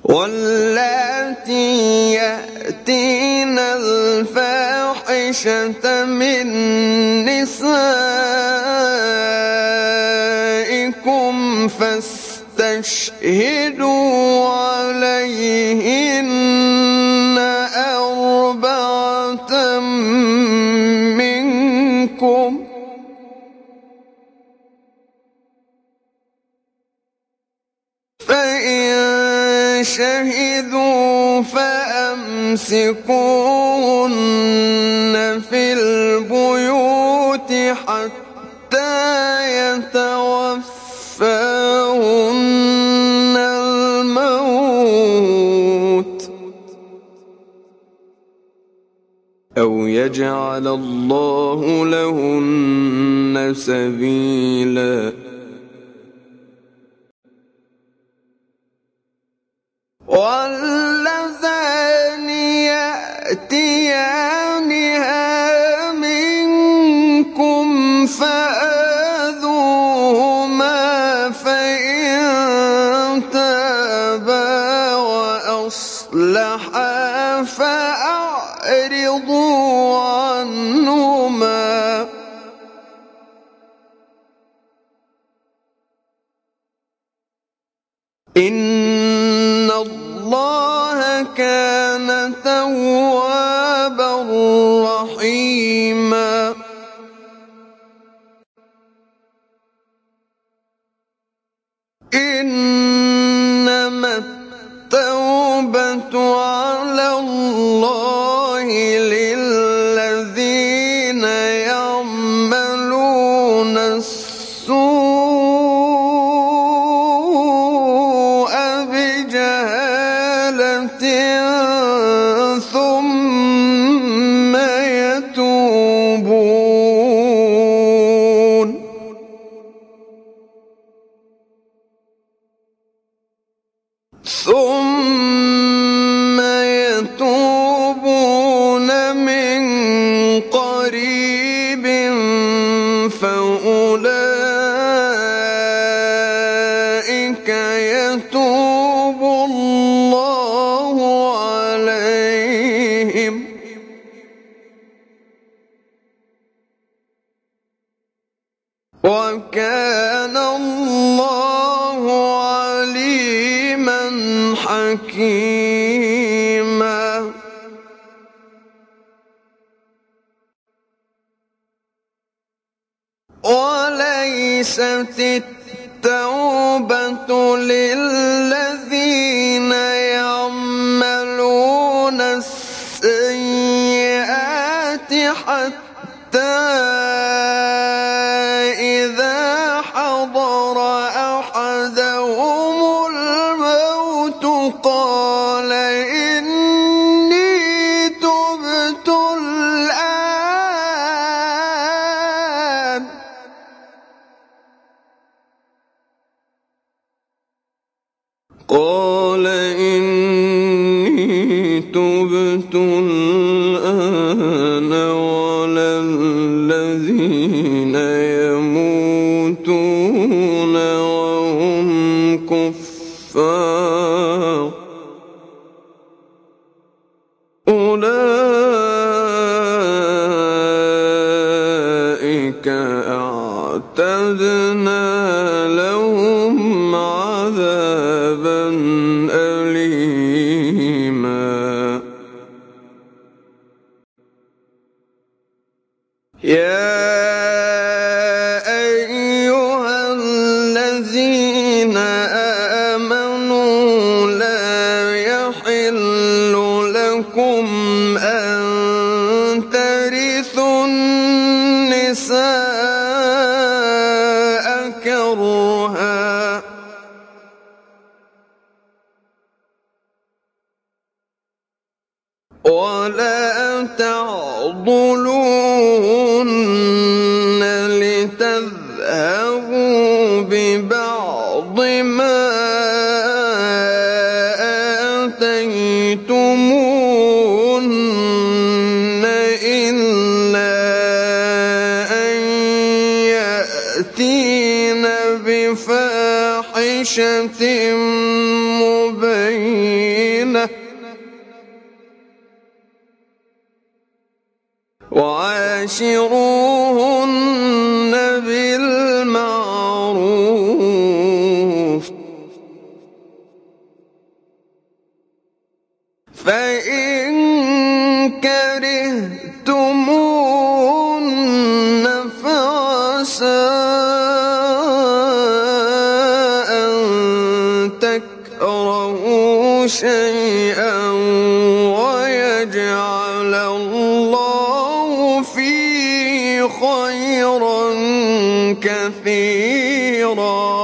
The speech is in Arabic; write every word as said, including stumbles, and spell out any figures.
واللاتي يأتين الفاحشة من نسائكم فاستشهدوا عليهن أربعة منكم، فإن شهدوا فأمسكوهن في البيوت حتى يتوفاهن الموت أو يجعل الله لهن سبيلا. واللذان يأتيانها منكم فآذوهما فإن تابا وأصلحا فأعرضوا عنهما، إن الله كان توابا رحيما. إنما التوبة على الله للذين يعملون السوء بجهالة ثم يتوبون ثم يتوبون من قريب فأولئك يتوب الله عليهم، وكان الله عليما حكيما. وليست التوبة للذين يعملون السيئات حتى إذا حضر أحدهم الموت قال إني تبت الآن قال إني تبت الآن ولا الذين يموتون وهم كفار أولئك أعتدنا لهم عذابا أليما. يا أيها الذين آمنوا لا يحل لكم أن ترثوا النساء كرها ولا تعضلوهن لتذهبوا ببعض ما آتيتموهن إلا أن يأتين بفاحشة فاحشة مبينة وعاشروهن بالمعروف فإن كرهتموهن فعسى أن تكرهوا شيئا ويجعل الله فيه خيرا كثيرا